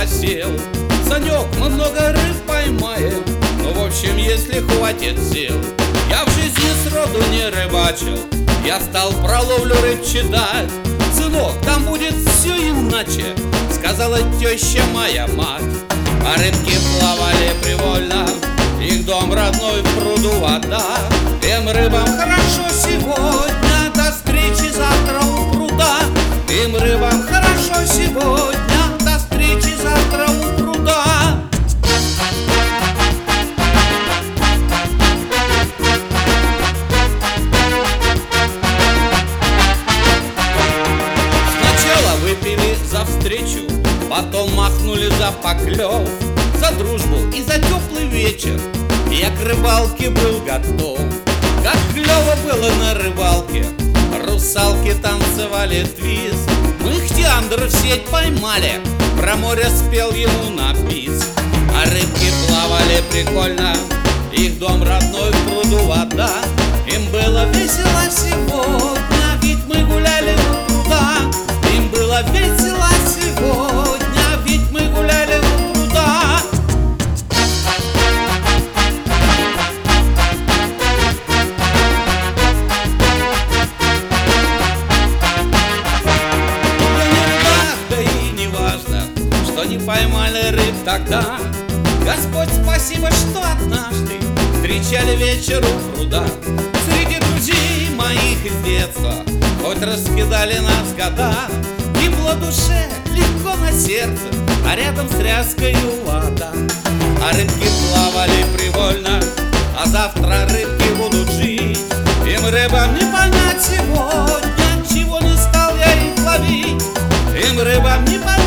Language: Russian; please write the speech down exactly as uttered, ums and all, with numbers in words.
посел. Санек, мы много рыб поймаем, ну в общем, если хватит сил. Я в жизни сроду не рыбачил, я стал про ловлю рыб читать. Сынок, там будет все иначе, сказала теща моя мать. А рыбки плавали привольно, их дом родной в пруду вода. Тем рыбам хорошо сегодня, до встречи завтра у пруда. Тем рыбам хорошо сегодня, до встречи завтра у пруда. Сначала выпили за встречу, потом махнули за поклев, за дружбу и за теплый вечер. Я к рыбалке был готов. Как клево было на рыбалке, русалки танцевали твист. Мы ихтиандр в сеть поймали, про море спел ему на бис. А рыбки плавали прикольно, их дом родной в пруду вода. Им было весело сегодня, ведь мы гуляли у пруда. Им было весело сегодня, ведь мы гуляли у пруда. Не поймали рыб тогда. Господь, спасибо, что однажды встречали вечер у пруда. Среди друзей моих из детства хоть раскидали нас года. Тепло душе, легко на сердце, а рядом с ряской вода. А рыбки плавали привольно, а завтра рыбки будут жить. Им рыбам не понять сегодня, чего не стал я их ловить. Им рыбам не понять